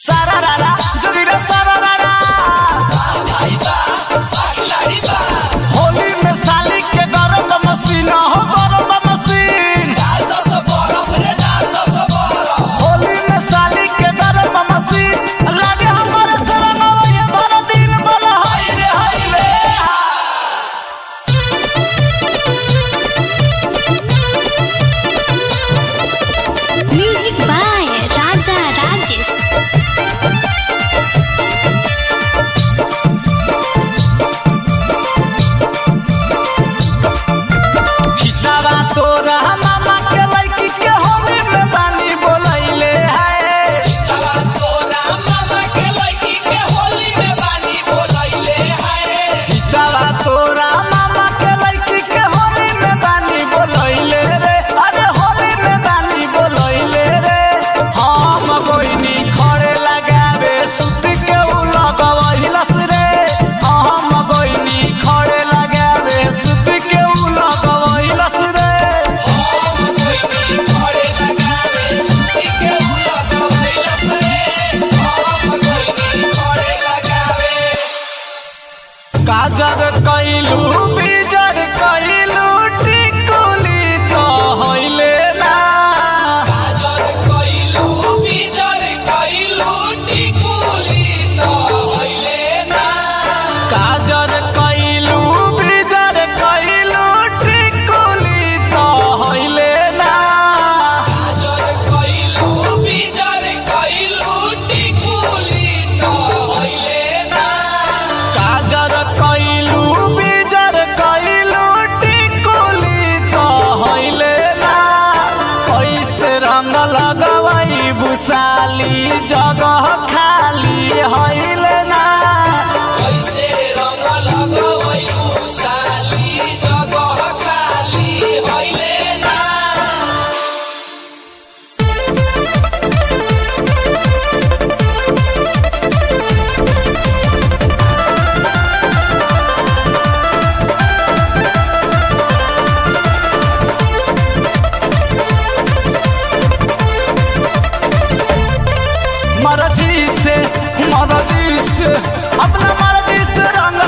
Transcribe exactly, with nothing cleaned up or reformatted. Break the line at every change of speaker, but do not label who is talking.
सारा रारा जोगिरा सारा रारा होली में साली के गरम मशीन हो गरम मशीन होली में साली के गरम मशीन लागे हमारे शरण ये भर दिन भर हाय रे हाय रे
म्यूजिक बाय राजा राजेश।
हिसाबा तोरा मामा के लड़की के होली में पानी बोलैले है हिसाबा तोरा मामा के लड़की के होली में पानी बोलैले है हिसाबा तोरा मामा के लड़की के होली में पानी बोलैले रे अरे होली में पानी बोलैले रे हम कोइनी खड़े लगावे सुत के उ लगवहिलस रे हम कोइनी खड़े लगावे सुत के उ लगवहिलस रे काजर कैलू बीजर कैलू टिकुली तो होइले ना काजर कैलू बीजर कैलू टिकुली तो होइले ना काजर कैलू बीजर कैलू टिकुली तो होइले ना काजर कैलू बीजर कैलू टिकुली तो होइले ना काजर कैलू बीजर कैलू टिकुली तो होइले ना कैसे रंग लगवई भुसाली जगह खाली होइले ना कैसे रंग लगवई भुसाली जगह खाली होइले ना मर्जी से मर्जी से अपना मर्जी से रंग